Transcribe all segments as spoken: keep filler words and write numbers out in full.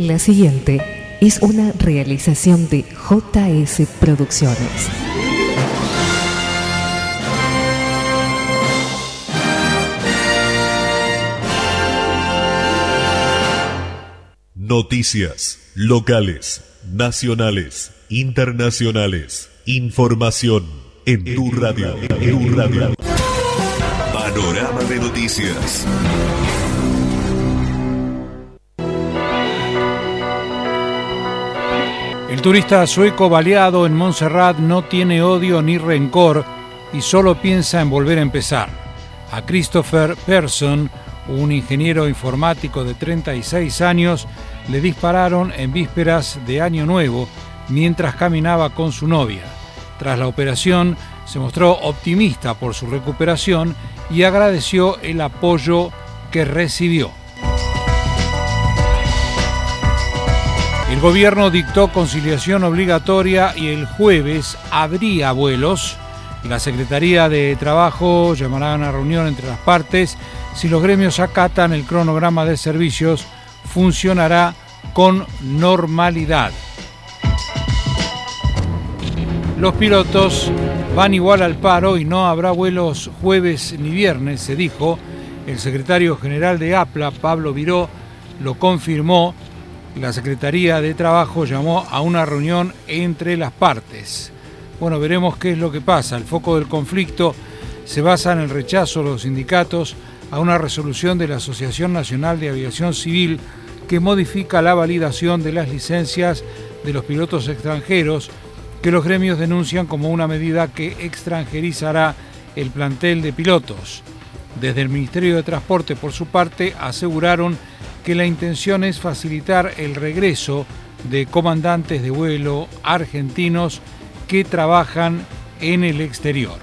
La siguiente es una realización de J S Producciones. Noticias locales, nacionales, internacionales. Información en tu radio. En tu radio. Panorama de noticias. El turista sueco baleado en Montserrat no tiene odio ni rencor y solo piensa en volver a empezar. A Christopher Persson, un ingeniero informático de treinta y seis años, le dispararon en vísperas de Año Nuevo mientras caminaba con su novia. Tras la operación, se mostró optimista por su recuperación y agradeció el apoyo que recibió. El gobierno dictó conciliación obligatoria y el jueves habría vuelos. La Secretaría de Trabajo llamará a una reunión entre las partes. Si los gremios acatan el cronograma de servicios, funcionará con normalidad. Los pilotos van igual al paro y no habrá vuelos jueves ni viernes, se dijo. El secretario general de APLA, Pablo Viró, lo confirmó. La Secretaría de Trabajo llamó a una reunión entre las partes. Bueno, veremos qué es lo que pasa. El foco del conflicto se basa en el rechazo de los sindicatos a una resolución de la Asociación Nacional de Aviación Civil que modifica la validación de las licencias de los pilotos extranjeros, que los gremios denuncian como una medida que extranjerizará el plantel de pilotos. Desde el Ministerio de Transporte, por su parte, aseguraron que la intención es facilitar el regreso de comandantes de vuelo argentinos que trabajan en el exterior.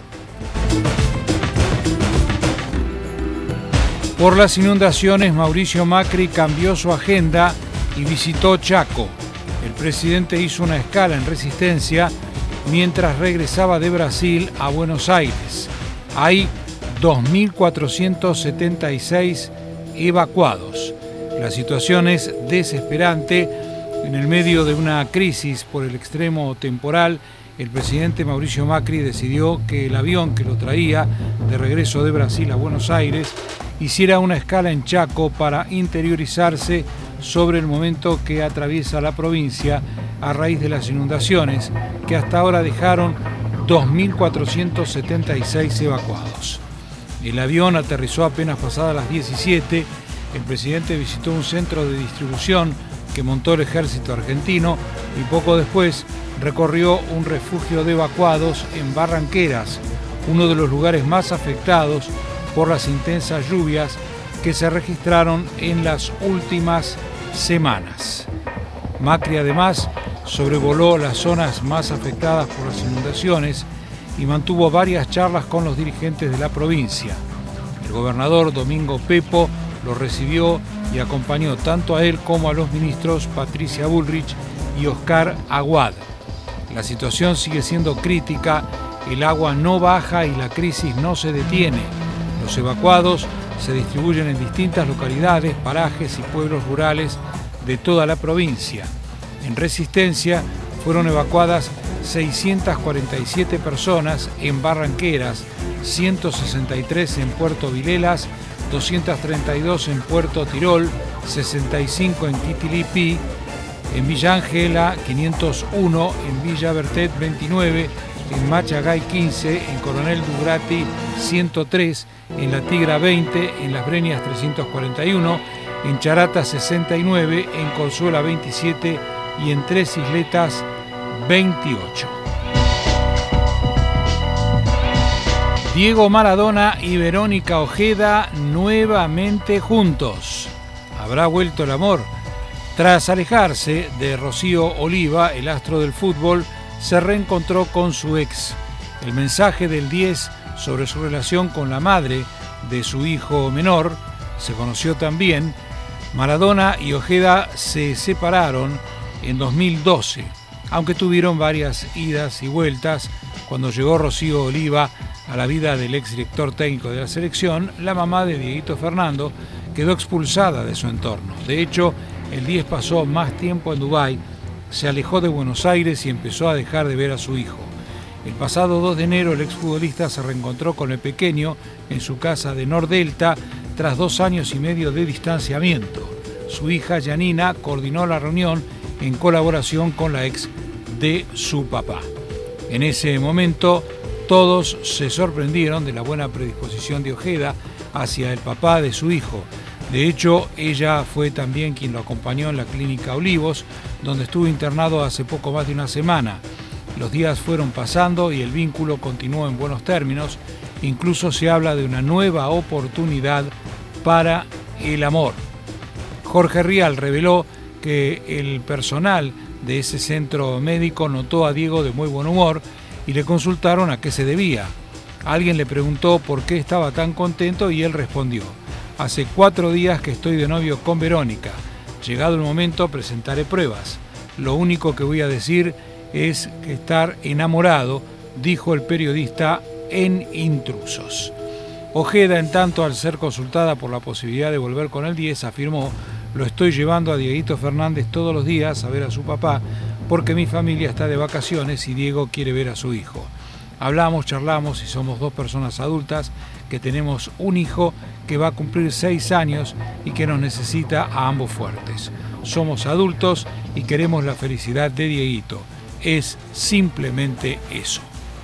Por las inundaciones, Mauricio Macri cambió su agenda y visitó Chaco. El presidente hizo una escala en Resistencia mientras regresaba de Brasil a Buenos Aires. Hay dos mil cuatrocientos setenta y seis evacuados. La situación es desesperante. En el medio de una crisis por el extremo temporal, el presidente Mauricio Macri decidió que el avión que lo traía de regreso de Brasil a Buenos Aires hiciera una escala en Chaco para interiorizarse sobre el momento que atraviesa la provincia a raíz de las inundaciones, que hasta ahora dejaron dos mil cuatrocientos setenta y seis evacuados. El avión aterrizó apenas pasadas las diecisiete. El presidente visitó un centro de distribución que montó el ejército argentino y poco después recorrió un refugio de evacuados en Barranqueras, uno de los lugares más afectados por las intensas lluvias que se registraron en las últimas semanas. Macri además sobrevoló las zonas más afectadas por las inundaciones y mantuvo varias charlas con los dirigentes de la provincia. El gobernador Domingo Pepo lo recibió y acompañó tanto a él como a los ministros Patricia Bullrich y Oscar Aguad. La situación sigue siendo crítica, el agua no baja y la crisis no se detiene. Los evacuados se distribuyen en distintas localidades, parajes y pueblos rurales de toda la provincia. En Resistencia fueron evacuadas seiscientas cuarenta y siete personas en Barranqueras, ciento sesenta y tres en Puerto Vilelas, doscientas treinta y dos en Puerto Tirol, sesenta y cinco en Quitilipí, en Villa Ángela quinientos uno, en Villa Bertet veintinueve, en Machagay quince, en Coronel Dugrati ciento tres, en La Tigra veinte, en Las Breñas trescientos cuarenta y uno, en Charata sesenta y nueve, en Corzuela veintisiete y en Tres Isletas veintiocho. Diego Maradona y Verónica Ojeda nuevamente juntos. ¿Habrá vuelto el amor? Tras alejarse de Rocío Oliva, el astro del fútbol se reencontró con su ex. El mensaje del diez sobre su relación con la madre de su hijo menor se conoció también. Maradona y Ojeda se separaron en dos mil doce, aunque tuvieron varias idas y vueltas. Cuando llegó Rocío Oliva a la vida del exdirector técnico de la selección, la mamá de Dieguito Fernando quedó expulsada de su entorno. De hecho, el diez pasó más tiempo en Dubái, se alejó de Buenos Aires y empezó a dejar de ver a su hijo. El pasado dos de enero el exfutbolista se reencontró con el pequeño en su casa de Nordelta tras dos años y medio de distanciamiento. Su hija Janina coordinó la reunión en colaboración con la ex de su papá. En ese momento todos se sorprendieron de la buena predisposición de Ojeda hacia el papá de su hijo. De hecho, ella fue también quien lo acompañó en la clínica Olivos, donde estuvo internado hace poco más de una semana. Los días fueron pasando y el vínculo continuó en buenos términos. Incluso se habla de una nueva oportunidad para el amor. Jorge Rial reveló que el personal de ese centro médico notó a Diego de muy buen humor y le consultaron a qué se debía. Alguien le preguntó por qué estaba tan contento y él respondió: hace cuatro días que estoy de novio con Verónica. Llegado el momento presentaré pruebas. Lo único que voy a decir es que estar enamorado, dijo el periodista en Intrusos. Ojeda, en tanto, al ser consultada por la posibilidad de volver con el diez, afirmó: lo estoy llevando a Dieguito Fernández todos los días a ver a su papá porque mi familia está de vacaciones y Diego quiere ver a su hijo. Hablamos, charlamos y somos dos personas adultas que tenemos un hijo que va a cumplir seis años y que nos necesita a ambos fuertes. Somos adultos y queremos la felicidad de Dieguito. Es simplemente eso.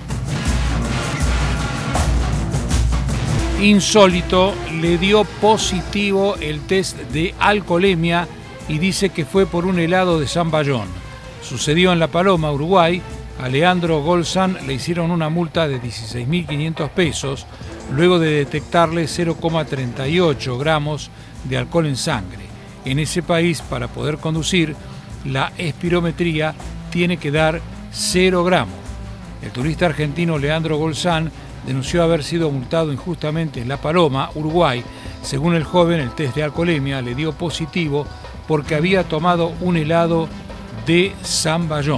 Insólito, le dio positivo el test de alcoholemia y dice que fue por un helado de Zamballón. Sucedió en La Paloma, Uruguay. A Leandro Golzan le hicieron una multa de dieciséis mil quinientos pesos luego de detectarle cero coma treinta y ocho gramos de alcohol en sangre. En ese país, para poder conducir, la espirometría tiene que dar cero gramos. El turista argentino Leandro Golzan denunció haber sido multado injustamente en La Paloma, Uruguay. Según el joven, el test de alcoholemia le dio positivo porque había tomado un helado de Zamballón.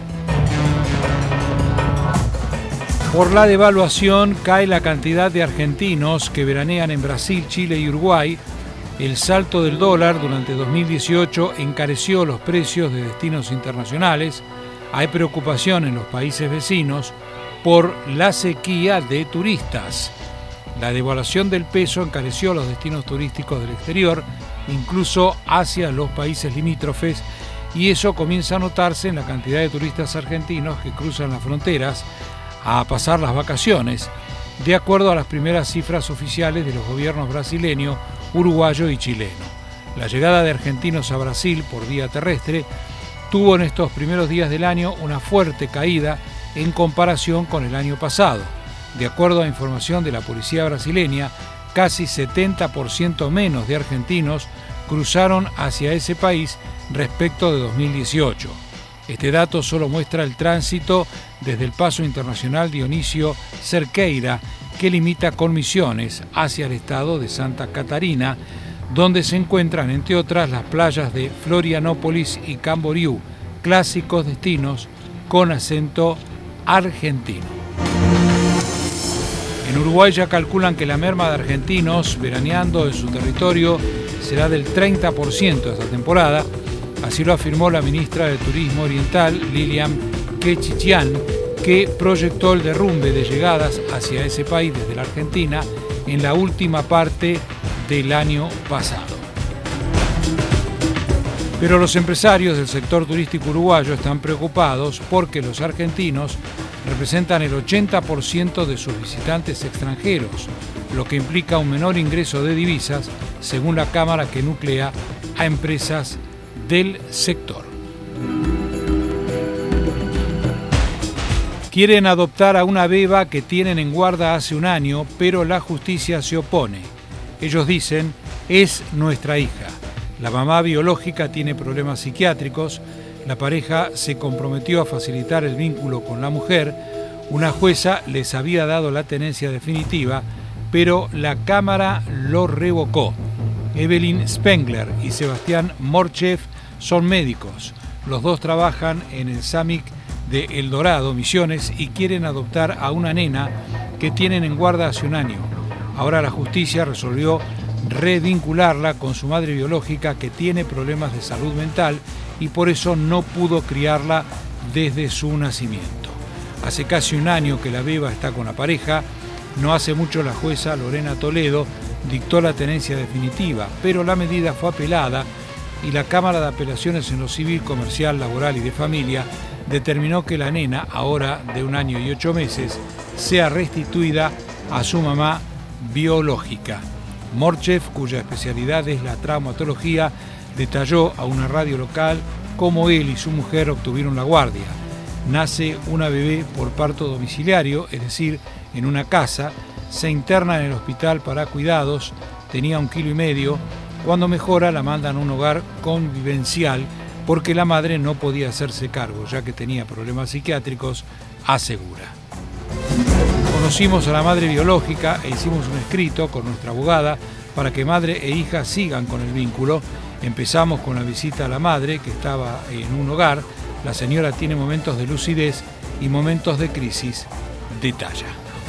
Por la devaluación cae la cantidad de argentinos que veranean en Brasil, Chile y Uruguay. El salto del dólar durante dos mil dieciocho encareció los precios de destinos internacionales. Hay preocupación en los países vecinos por la sequía de turistas. La devaluación del peso encareció los destinos turísticos del exterior, incluso hacia los países limítrofes, y eso comienza a notarse en la cantidad de turistas argentinos que cruzan las fronteras a pasar las vacaciones, de acuerdo a las primeras cifras oficiales de los gobiernos brasileño, uruguayo y chileno. La llegada de argentinos a Brasil por vía terrestre tuvo en estos primeros días del año una fuerte caída en comparación con el año pasado. De acuerdo a información de la policía brasileña, casi setenta por ciento menos de argentinos cruzaron hacia ese país respecto de dos mil dieciocho. Este dato solo muestra el tránsito desde el paso internacional Dionisio Cerqueira, que limita con Misiones hacia el estado de Santa Catarina, donde se encuentran, entre otras, las playas de Florianópolis y Camboriú, clásicos destinos con acento argentino. En Uruguay ya calculan que la merma de argentinos veraneando en su territorio será del treinta por ciento esta temporada. Así lo afirmó la ministra de Turismo Oriental, Lilian Quechichian, que proyectó el derrumbe de llegadas hacia ese país desde la Argentina en la última parte del año pasado. Pero los empresarios del sector turístico uruguayo están preocupados porque los argentinos representan el ochenta por ciento de sus visitantes extranjeros, lo que implica un menor ingreso de divisas, según la Cámara que nuclea a empresas del sector. Quieren adoptar a una beba que tienen en guarda hace un año, pero la justicia se opone. Ellos dicen, es nuestra hija. La mamá biológica tiene problemas psiquiátricos. La pareja se comprometió a facilitar el vínculo con la mujer. Una jueza les había dado la tenencia definitiva, pero la Cámara lo revocó. Evelyn Spengler y Sebastián Morchev son médicos. Los dos trabajan en el SAMIC de El Dorado, Misiones, y quieren adoptar a una nena que tienen en guarda hace un año. Ahora la justicia resolvió revincularla con su madre biológica, que tiene problemas de salud mental y por eso no pudo criarla desde su nacimiento. Hace casi un año que la beba está con la pareja. No hace mucho la jueza Lorena Toledo dictó la tenencia definitiva, pero la medida fue apelada y la Cámara de Apelaciones en lo Civil, Comercial, Laboral y de Familia determinó que la nena, ahora de un año y ocho meses, sea restituida a su mamá biológica. Morchev, cuya especialidad es la traumatología, detalló a una radio local cómo él y su mujer obtuvieron la guardia. Nace una bebé por parto domiciliario, es decir, en una casa, se interna en el hospital para cuidados, tenía un kilo y medio, cuando mejora la mandan a un hogar convivencial porque la madre no podía hacerse cargo, ya que tenía problemas psiquiátricos, asegura. Conocimos a la madre biológica e hicimos un escrito con nuestra abogada para que madre e hija sigan con el vínculo. Empezamos con la visita a la madre, que estaba en un hogar. La señora tiene momentos de lucidez y momentos de crisis, detalla.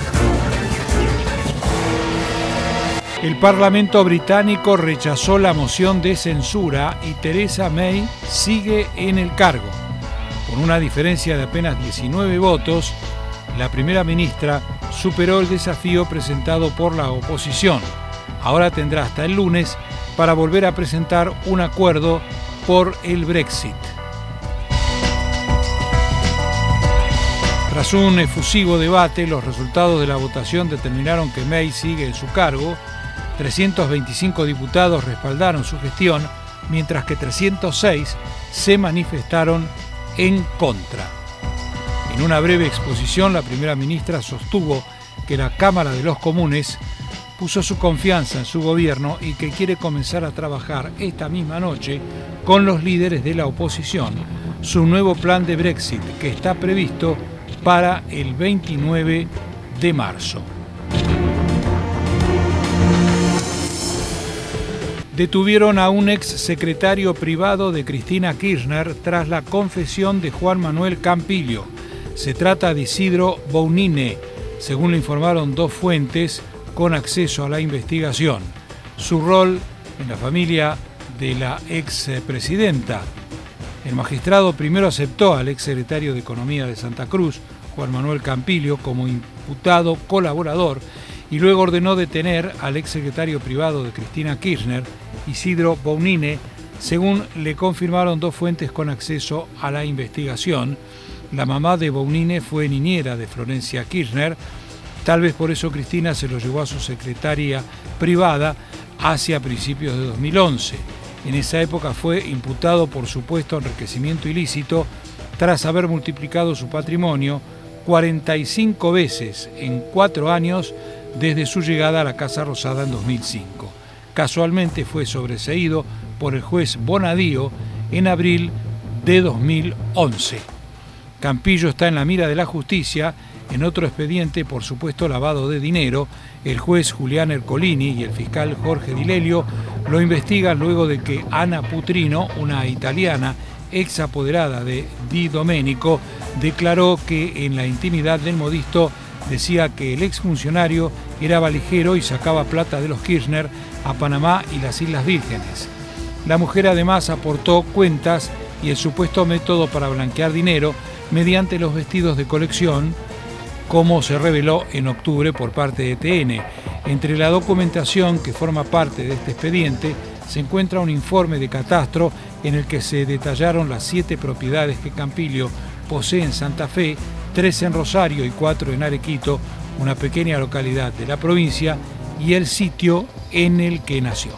El Parlamento británico rechazó la moción de censura y Theresa May sigue en el cargo. Con una diferencia de apenas diecinueve votos, la primera ministra superó el desafío presentado por la oposición. Ahora tendrá hasta el lunes para volver a presentar un acuerdo por el Brexit. Tras un efusivo debate, los resultados de la votación determinaron que May sigue en su cargo. trescientos veinticinco diputados respaldaron su gestión, mientras que trescientos seis se manifestaron en contra. En una breve exposición, la primera ministra sostuvo que la Cámara de los Comunes puso su confianza en su gobierno y que quiere comenzar a trabajar esta misma noche con los líderes de la oposición su nuevo plan de Brexit, que está previsto para el veintinueve de marzo. Detuvieron a un ex secretario privado de Cristina Kirchner tras la confesión de Juan Manuel Campillo. Se trata de Isidro Bounine, según le informaron dos fuentes con acceso a la investigación. Su rol en la familia de la expresidenta. El magistrado primero aceptó al ex secretario de Economía de Santa Cruz, Juan Manuel Campillo, como imputado colaborador y luego ordenó detener al ex secretario privado de Cristina Kirchner, Isidro Bounine, según le confirmaron dos fuentes con acceso a la investigación. La mamá de Bounine fue niñera de Florencia Kirchner. Tal vez por eso Cristina se lo llevó a su secretaria privada hacia principios de dos mil once. En esa época fue imputado por supuesto enriquecimiento ilícito tras haber multiplicado su patrimonio cuarenta y cinco veces en cuatro años desde su llegada a la Casa Rosada en dos mil cinco. Casualmente fue sobreseído por el juez Bonadío en abril de dos mil once. Campillo está en la mira de la justicia en otro expediente por supuesto lavado de dinero. El juez Julián Ercolini y el fiscal Jorge Di Lelio lo investigan luego de que Ana Putrino, una italiana ex apoderada de Di Domenico, declaró que en la intimidad del modisto decía que el exfuncionario era valijero y sacaba plata de los Kirchner a Panamá y las Islas Vírgenes. La mujer además aportó cuentas y el supuesto método para blanquear dinero mediante los vestidos de colección, como se reveló en octubre por parte de E T N. Entre la documentación que forma parte de este expediente se encuentra un informe de catastro en el que se detallaron las siete propiedades que Campillo posee en Santa Fe, tres en Rosario y cuatro en Arequito, una pequeña localidad de la provincia, y el sitio en el que nació.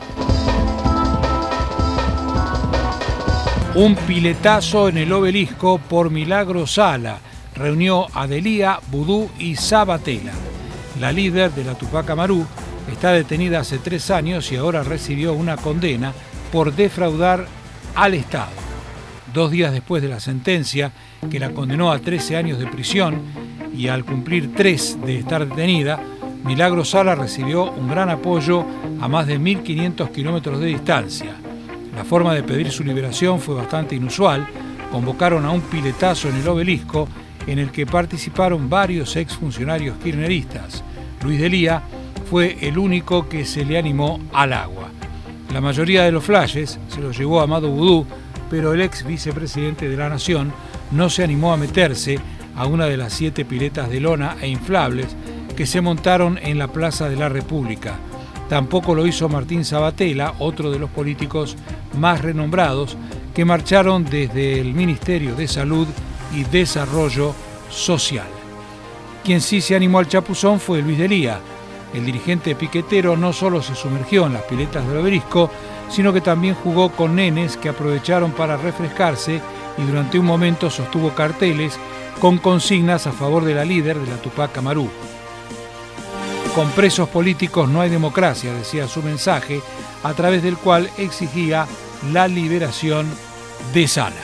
Un piletazo en el Obelisco por Milagro Sala reunió a Delía, Vudú y Sabatella. La líder de la Tupac Amaru está detenida hace tres años y ahora recibió una condena por defraudar al Estado. Dos días después de la sentencia, que la condenó a trece años de prisión, y al cumplir tres de estar detenida, Milagro Sala recibió un gran apoyo a más de mil quinientos kilómetros de distancia. La forma de pedir su liberación fue bastante inusual. Convocaron a un piletazo en el Obelisco en el que participaron varios exfuncionarios kirchneristas. Luis Delía fue el único que se le animó al agua. La mayoría de los flashes se los llevó Amado Vudú, pero el ex vicepresidente de la Nación no se animó a meterse a una de las siete piletas de lona e inflables que se montaron en la Plaza de la República. Tampoco lo hizo Martín Sabatella, otro de los políticos más renombrados que marcharon desde el Ministerio de Salud y Desarrollo Social. Quien sí se animó al chapuzón fue Luis Delía. El dirigente piquetero no solo se sumergió en las piletas del Obelisco, sino que también jugó con nenes que aprovecharon para refrescarse y durante un momento sostuvo carteles con consignas a favor de la líder de la Tupac Amaru. Con presos políticos no hay democracia, decía su mensaje, a través del cual exigía la liberación de Sala.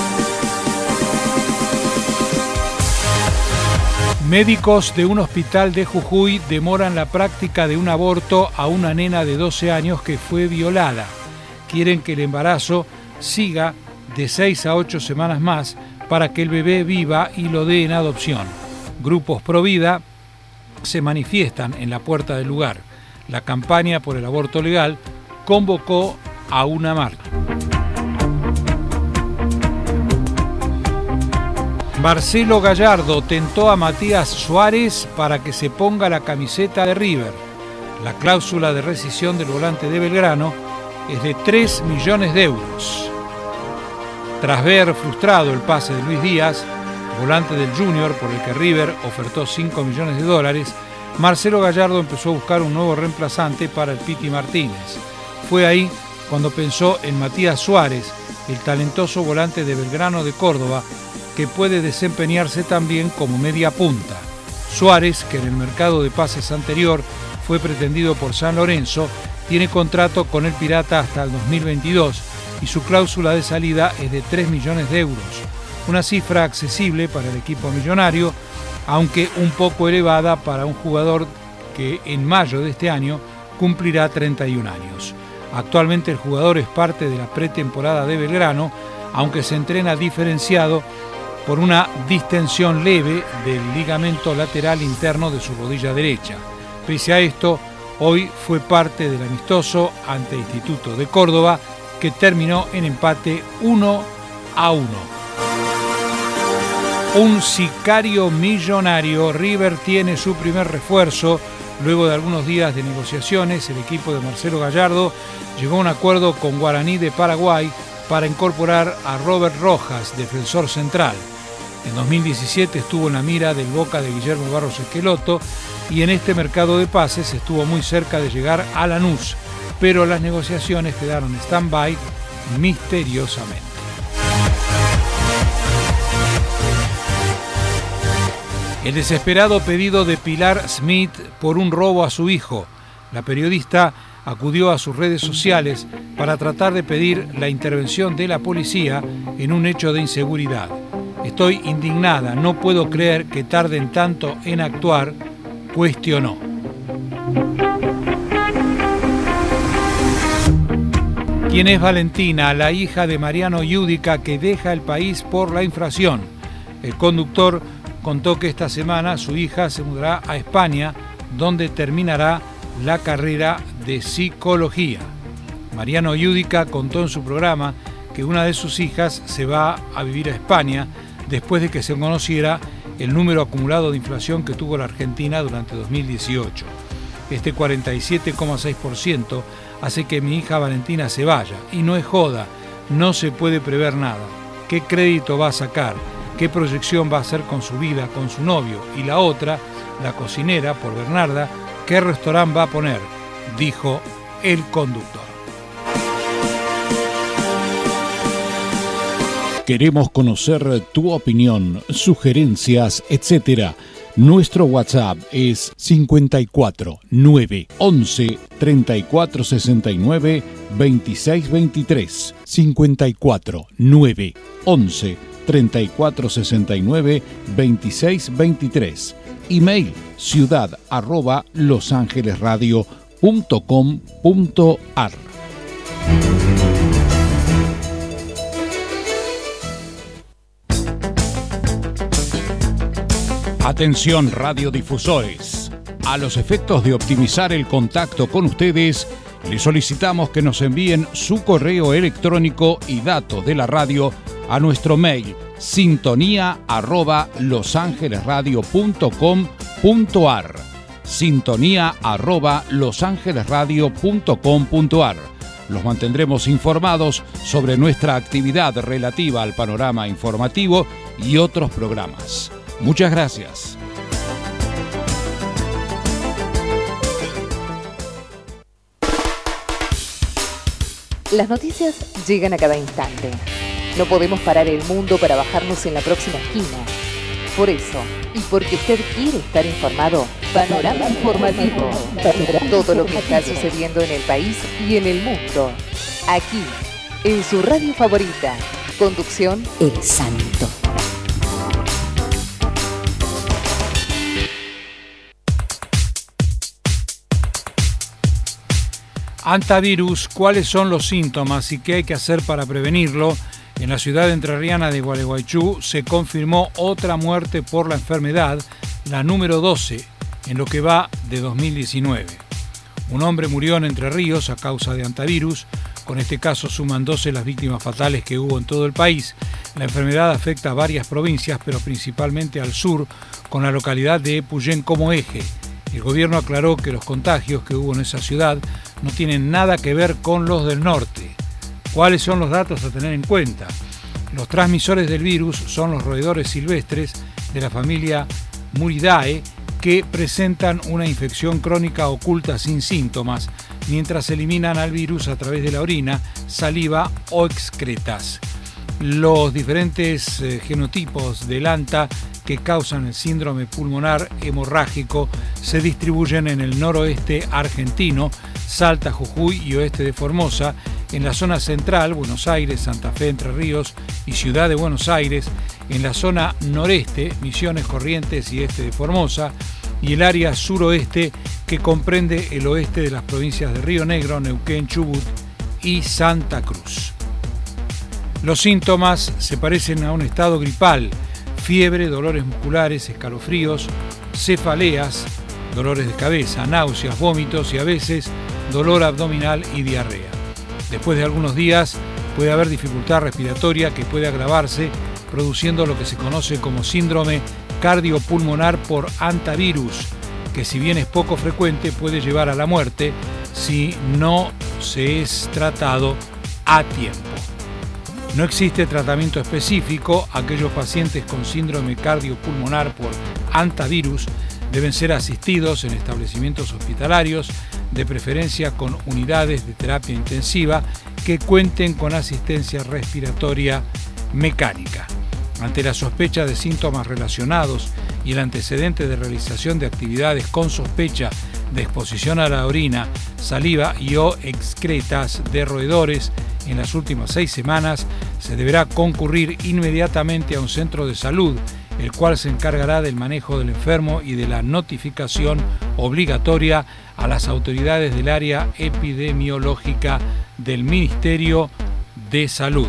Médicos de un hospital de Jujuy demoran la práctica de un aborto a una nena de doce años que fue violada. Quieren que el embarazo siga de seis a ocho semanas más para que el bebé viva y lo dé en adopción. Grupos pro vida se manifiestan en la puerta del lugar. La campaña por el aborto legal convocó a una marcha. Marcelo Gallardo tentó a Matías Suárez para que se ponga la camiseta de River. La cláusula de rescisión del volante de Belgrano es de tres millones de euros. Tras ver frustrado el pase de Luis Díaz, volante del Junior por el que River ofertó cinco millones de dólares, Marcelo Gallardo empezó a buscar un nuevo reemplazante para el Piti Martínez. Fue ahí cuando pensó en Matías Suárez, el talentoso volante de Belgrano de Córdoba, que puede desempeñarse también como media punta. Suárez, que en el mercado de pases anterior fue pretendido por San Lorenzo, tiene contrato con el Pirata hasta el dos mil veintidós y su cláusula de salida es de tres millones de euros. Una cifra accesible para el equipo millonario, aunque un poco elevada para un jugador que en mayo de este año cumplirá treinta y un años. Actualmente el jugador es parte de la pretemporada de Belgrano, aunque se entrena diferenciado por una distensión leve del ligamento lateral interno de su rodilla derecha. Pese a esto, hoy fue parte del amistoso ante Instituto de Córdoba, que terminó en empate uno a uno. Un sicario millonario. River tiene su primer refuerzo. Luego de algunos días de negociaciones, el equipo de Marcelo Gallardo llegó a un acuerdo con Guaraní de Paraguay para incorporar a Robert Rojas, defensor central. En dos mil diecisiete estuvo en la mira del Boca de Guillermo Barros Esqueloto y en este mercado de pases estuvo muy cerca de llegar a Lanús, pero las negociaciones quedaron stand-by misteriosamente. El desesperado pedido de Pilar Smith por un robo a su hijo. La periodista acudió a sus redes sociales para tratar de pedir la intervención de la policía en un hecho de inseguridad. Estoy indignada, no puedo creer que tarden tanto en actuar, cuestionó. ¿Quién es Valentina, la hija de Mariano Yudica que deja el país por la infracción? El conductor contó que esta semana su hija se mudará a España, donde terminará la carrera de psicología. Mariano Yudica contó en su programa que una de sus hijas se va a vivir a España después de que se conociera el número acumulado de inflación que tuvo la Argentina durante dos mil dieciocho. Este cuarenta y siete coma seis por ciento hace que mi hija Valentina se vaya. Y no es joda, no se puede prever nada. ¿Qué crédito va a sacar? ¿Qué proyección va a hacer con su vida, con su novio? Y la otra, la cocinera, por Bernarda, ¿qué restaurante va a poner?, dijo el conductor. Queremos conocer tu opinión, sugerencias, etcétera. Nuestro WhatsApp es cincuenta y cuatro, nueve, once, treinta y cuatro sesenta y nueve, veintiséis veintitrés. cincuenta y cuatro, nueve, once, treinta y cuatro sesenta y nueve, veintiséis veintitrés. Email ciudad arroba losangelesradio punto com punto ar. Atención radiodifusores. A los efectos de optimizar el contacto con ustedes, les solicitamos que nos envíen su correo electrónico y datos de la radio a nuestro mail sintonía arroba losangelesradio punto com punto ar sintonía arroba losangelesradio punto com punto ar. Los mantendremos informados sobre nuestra actividad relativa al panorama informativo y otros programas. Muchas gracias. Las noticias llegan a cada instante. No podemos parar el mundo para bajarnos en la próxima esquina. Por eso, y porque usted quiere estar informado, Panorama Informativo. Todo lo que está sucediendo en el país y en el mundo. Aquí, en su radio favorita. Conducción, El Santo. Antivirus, ¿cuáles son los síntomas y qué hay que hacer para prevenirlo? En la ciudad entrerriana de Gualeguaychú se confirmó otra muerte por la enfermedad, la número doce, en lo que va de dos mil diecinueve. Un hombre murió en Entre Ríos a causa de antivirus. Con este caso suman doce las víctimas fatales que hubo en todo el país. La enfermedad afecta a varias provincias, pero principalmente al sur, con la localidad de Epuyén como eje. El gobierno aclaró que los contagios que hubo en esa ciudad no tienen nada que ver con los del norte. ¿Cuáles son los datos a tener en cuenta? Los transmisores del virus son los roedores silvestres de la familia Muridae, que presentan una infección crónica oculta sin síntomas, mientras eliminan al virus a través de la orina, saliva o excretas. Los diferentes eh, genotipos del anta que causan el síndrome pulmonar hemorrágico se distribuyen en el noroeste argentino, Salta, Jujuy y oeste de Formosa, en la zona central, Buenos Aires, Santa Fe, Entre Ríos y Ciudad de Buenos Aires, en la zona noreste, Misiones, Corrientes y este de Formosa, y el área suroeste que comprende el oeste de las provincias de Río Negro, Neuquén, Chubut y Santa Cruz. Los síntomas se parecen a un estado gripal: fiebre, dolores musculares, escalofríos, cefaleas, dolores de cabeza, náuseas, vómitos y a veces dolor abdominal y diarrea. Después de algunos días puede haber dificultad respiratoria que puede agravarse, produciendo lo que se conoce como síndrome cardiopulmonar por antivirus, que si bien es poco frecuente puede llevar a la muerte si no se es tratado a tiempo. No existe tratamiento específico. Aquellos pacientes con síndrome cardiopulmonar por antivirus deben ser asistidos en establecimientos hospitalarios, de preferencia con unidades de terapia intensiva que cuenten con asistencia respiratoria mecánica. Ante la sospecha de síntomas relacionados y el antecedente de realización de actividades con sospecha de exposición a la orina, saliva y o excretas de roedores en las últimas seis semanas, se deberá concurrir inmediatamente a un centro de salud, el cual se encargará del manejo del enfermo y de la notificación obligatoria a las autoridades del área epidemiológica del Ministerio de Salud.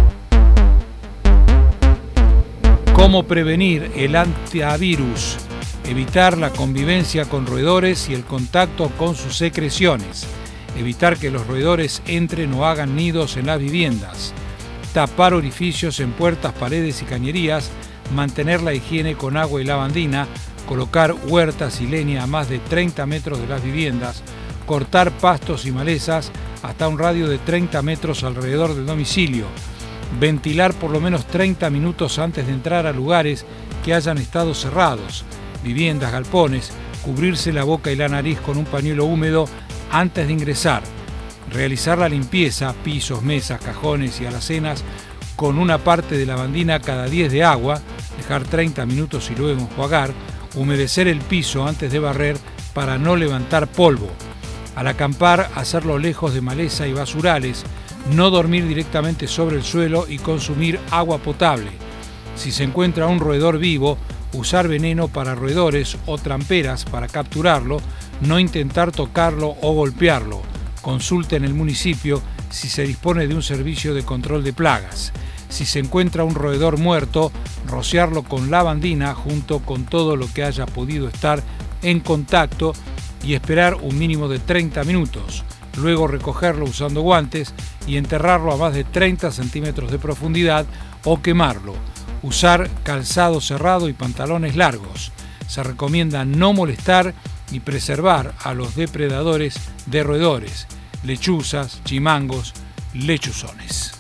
¿Cómo prevenir el antivirus? Evitar la convivencia con roedores y el contacto con sus secreciones. Evitar que los roedores entren o hagan nidos en las viviendas. Tapar orificios en puertas, paredes y cañerías. Mantener la higiene con agua y lavandina. Colocar huertas y leña a más de treinta metros de las viviendas. Cortar pastos y malezas hasta un radio de treinta metros alrededor del domicilio. Ventilar por lo menos treinta minutos antes de entrar a lugares que hayan estado cerrados. Viviendas, galpones. Cubrirse la boca y la nariz con un pañuelo húmedo antes de ingresar. Realizar la limpieza, pisos, mesas, cajones y alacenas con una parte de lavandina cada diez de agua, dejar treinta minutos y luego enjuagar. Humedecer el piso antes de barrer para no levantar polvo. Al acampar, hacerlo lejos de maleza y basurales. No dormir directamente sobre el suelo y consumir agua potable. Si se encuentra un roedor vivo, usar veneno para roedores o tramperas para capturarlo. No intentar tocarlo o golpearlo. Consulte en el municipio si se dispone de un servicio de control de plagas. Si se encuentra un roedor muerto, rociarlo con lavandina junto con todo lo que haya podido estar en contacto y esperar un mínimo de treinta minutos. Luego recogerlo usando guantes y enterrarlo a más de treinta centímetros de profundidad o quemarlo. Usar calzado cerrado y pantalones largos. Se recomienda no molestar y preservar a los depredadores de roedores, lechuzas, chimangos, lechuzones.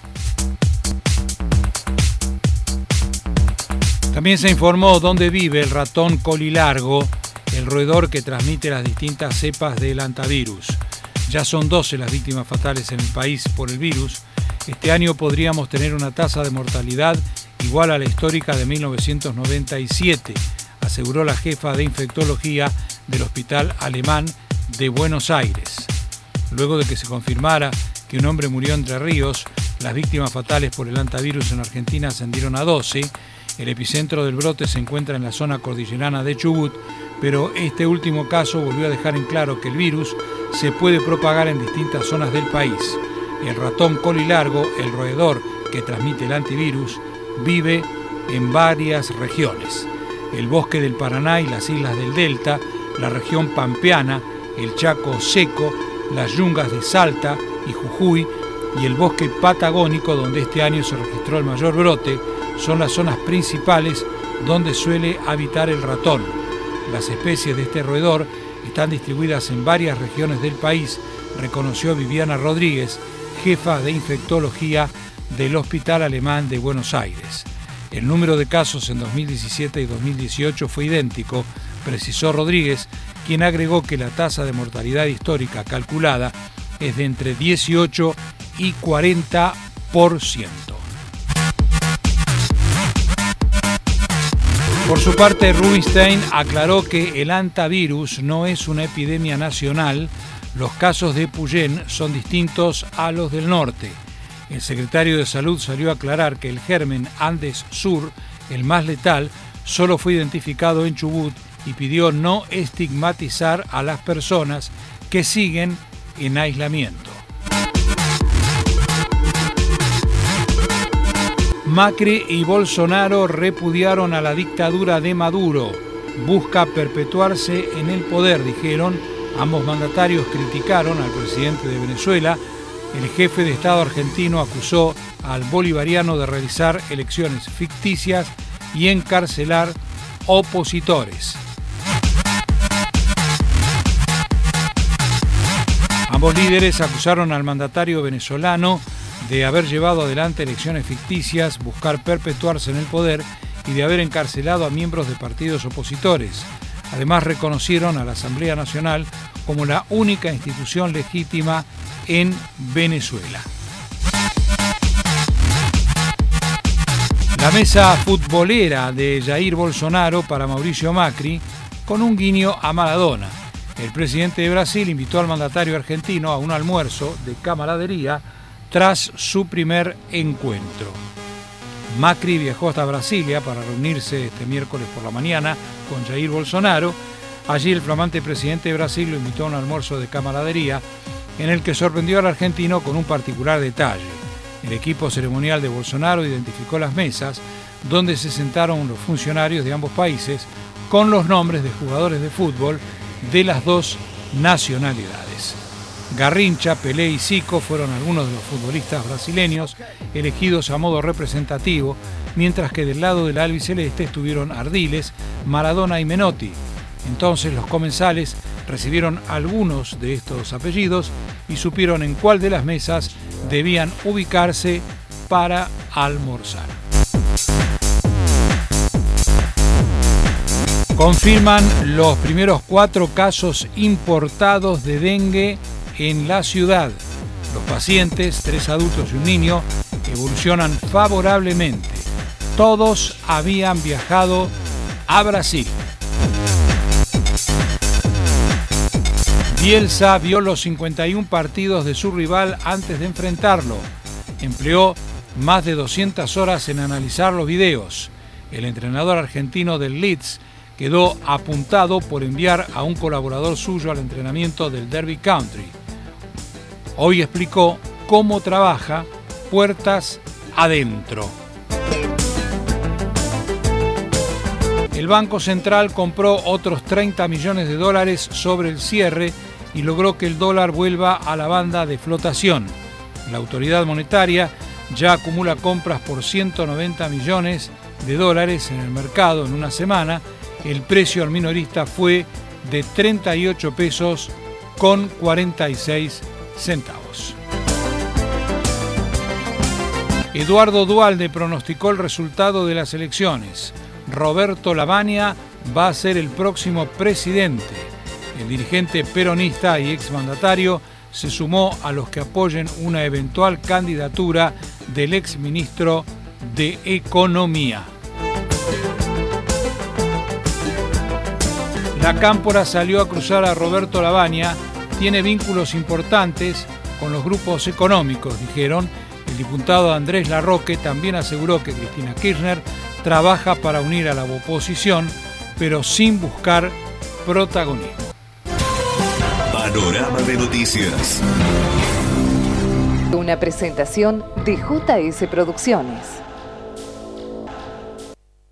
También se informó dónde vive el ratón colilargo, el roedor que transmite las distintas cepas del hantavirus. Ya son doce las víctimas fatales en el país por el virus. Este año podríamos tener una tasa de mortalidad igual a la histórica de mil novecientos noventa y siete, aseguró la jefa de infectología del Hospital Alemán de Buenos Aires. Luego de que se confirmara que un hombre murió en Entre Ríos, las víctimas fatales por el hantavirus en Argentina ascendieron a doce. El epicentro del brote se encuentra en la zona cordillerana de Chubut, pero este último caso volvió a dejar en claro que el virus se puede propagar en distintas zonas del país. El ratón colilargo, el roedor que transmite el antivirus, vive en varias regiones. El bosque del Paraná y las islas del Delta, la región pampeana, el Chaco seco, las yungas de Salta y Jujuy y el bosque patagónico, donde este año se registró el mayor brote, son las zonas principales donde suele habitar el ratón. Las especies de este roedor están distribuidas en varias regiones del país, reconoció Viviana Rodríguez, jefa de infectología del Hospital Alemán de Buenos Aires. El número de casos en dos mil diecisiete y dos mil dieciocho fue idéntico, precisó Rodríguez, quien agregó que la tasa de mortalidad histórica calculada es de entre dieciocho y cuarenta por ciento. Por su parte, Rubinstein aclaró que el hantavirus no es una epidemia nacional. Los casos de Puyén son distintos a los del norte. El secretario de Salud salió a aclarar que el germen Andes Sur, el más letal, solo fue identificado en Chubut y pidió no estigmatizar a las personas que siguen en aislamiento. Macri y Bolsonaro repudiaron a la dictadura de Maduro. Busca perpetuarse en el poder, dijeron. Ambos mandatarios criticaron al presidente de Venezuela. El jefe de Estado argentino acusó al bolivariano de realizar elecciones ficticias y encarcelar opositores. Ambos líderes acusaron al mandatario venezolano de haber llevado adelante elecciones ficticias, buscar perpetuarse en el poder y de haber encarcelado a miembros de partidos opositores. Además, reconocieron a la Asamblea Nacional como la única institución legítima en Venezuela. La mesa futbolera de Jair Bolsonaro para Mauricio Macri, con un guiño a Maradona. El presidente de Brasil invitó al mandatario argentino a un almuerzo de camaradería tras su primer encuentro. Macri viajó hasta Brasilia para reunirse este miércoles por la mañana con Jair Bolsonaro. Allí el flamante presidente de Brasil lo invitó a un almuerzo de camaradería en el que sorprendió al argentino con un particular detalle. El equipo ceremonial de Bolsonaro identificó las mesas donde se sentaron los funcionarios de ambos países con los nombres de jugadores de fútbol de las dos nacionalidades. Garrincha, Pelé y Zico fueron algunos de los futbolistas brasileños elegidos a modo representativo, mientras que del lado del albiceleste estuvieron Ardiles, Maradona y Menotti. Entonces los comensales recibieron algunos de estos apellidos y supieron en cuál de las mesas debían ubicarse para almorzar. Confirman los primeros cuatro casos importados de dengue en la ciudad. Los pacientes, tres adultos y un niño, evolucionan favorablemente. Todos habían viajado a Brasil. Bielsa vio los cincuenta y uno partidos de su rival antes de enfrentarlo. Empleó más de doscientas horas en analizar los videos. El entrenador argentino del Leeds quedó apuntado por enviar a un colaborador suyo al entrenamiento del Derby County. Hoy explicó cómo trabaja puertas adentro. El Banco Central compró otros treinta millones de dólares sobre el cierre y logró que el dólar vuelva a la banda de flotación. La autoridad monetaria ya acumula compras por ciento noventa millones de dólares en el mercado en una semana. El precio al minorista fue de treinta y ocho pesos con cuarenta y seis centavos. Eduardo Duhalde pronosticó el resultado de las elecciones. Roberto Lavagna va a ser el próximo presidente. El dirigente peronista y exmandatario se sumó a los que apoyen una eventual candidatura del exministro de Economía. La Cámpora salió a cruzar a Roberto Lavagna. Tiene vínculos importantes con los grupos económicos, dijeron. El diputado Andrés Larroque también aseguró que Cristina Kirchner trabaja para unir a la oposición, pero sin buscar protagonismo. Panorama de Noticias. Una presentación de J S Producciones.